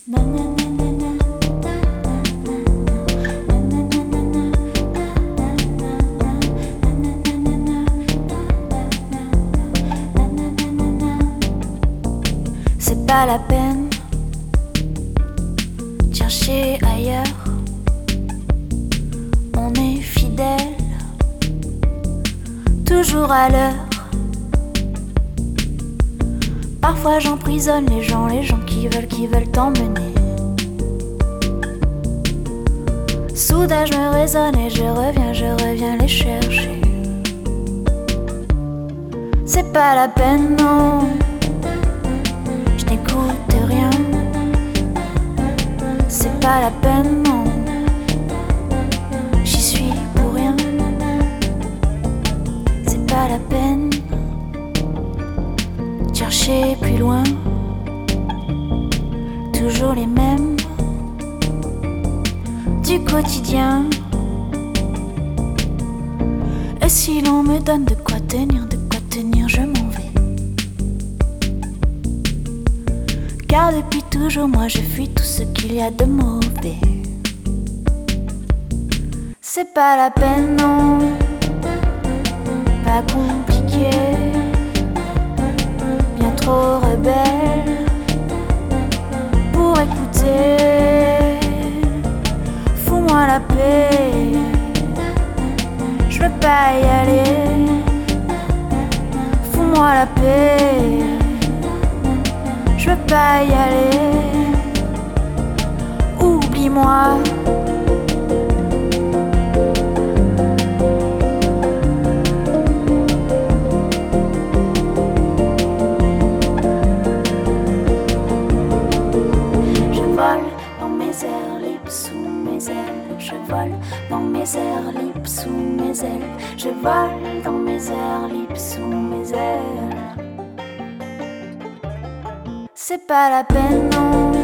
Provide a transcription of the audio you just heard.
C'est pas la peine de chercher ailleurs. On est fidèle, toujours à l'heure. Parfois j'emprisonne les gens qui veulent t'emmener. Soudain je me raisonne et je reviens les chercher. C'est pas la peine, non, je n'écoute rien. C'est pas la peine, non, j'y suis pour rien. C'est pas la peine de chercher plus loin. Toujours les mêmes du quotidien. Et si l'on me donne de quoi tenir, je m'en vais. Car depuis toujours moi je fuis tout ce qu'il y a de mauvais. C'est pas la peine, non, pas compliqué, bien trop rebelle pour écouter. Fous-moi la paix, je veux pas y aller. Fous-moi la paix, je veux pas y aller. Oublie-moi. Je vole dans mes airs libres sous mes ailes. Je vole dans mes airs libres sous mes ailes. Je vole dans mes airs libres sous mes ailes. C'est pas la peine, non,